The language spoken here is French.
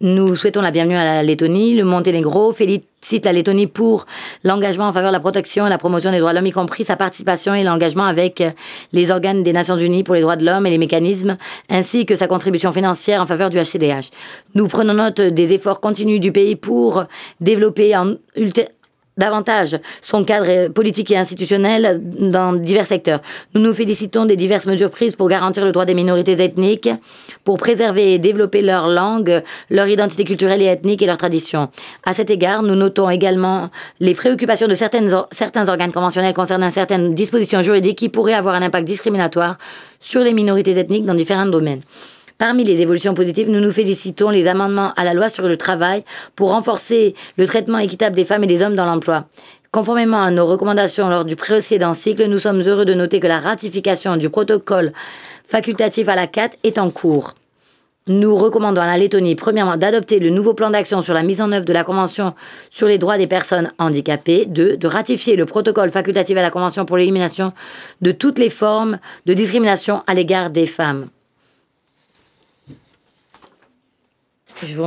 Nous souhaitons la bienvenue à la Lettonie. Le Monténégro félicite la Lettonie pour l'engagement en faveur de la protection et la promotion des droits de l'homme, y compris sa participation et l'engagement avec les organes des Nations Unies pour les droits de l'homme et les mécanismes, ainsi que sa contribution financière en faveur du HCDH. Nous prenons note des efforts continus du pays pour développer davantage son cadre politique et institutionnel dans divers secteurs. Nous nous félicitons des diverses mesures prises pour garantir le droit des minorités ethniques, pour préserver et développer leur langue, leur identité culturelle et ethnique et leurs traditions. À cet égard, nous notons également les préoccupations de certains organes conventionnels concernant certaines dispositions juridiques qui pourraient avoir un impact discriminatoire sur les minorités ethniques dans différents domaines. Parmi les évolutions positives, nous nous félicitons les amendements à la loi sur le travail pour renforcer le traitement équitable des femmes et des hommes dans l'emploi. Conformément à nos recommandations lors du précédent cycle, nous sommes heureux de noter que la ratification du protocole facultatif à la CAT est en cours. Nous recommandons à la Lettonie, premièrement, d'adopter le nouveau plan d'action sur la mise en œuvre de la Convention sur les droits des personnes handicapées. 2. De ratifier le protocole facultatif à la Convention pour l'élimination de toutes les formes de discrimination à l'égard des femmes. Je vous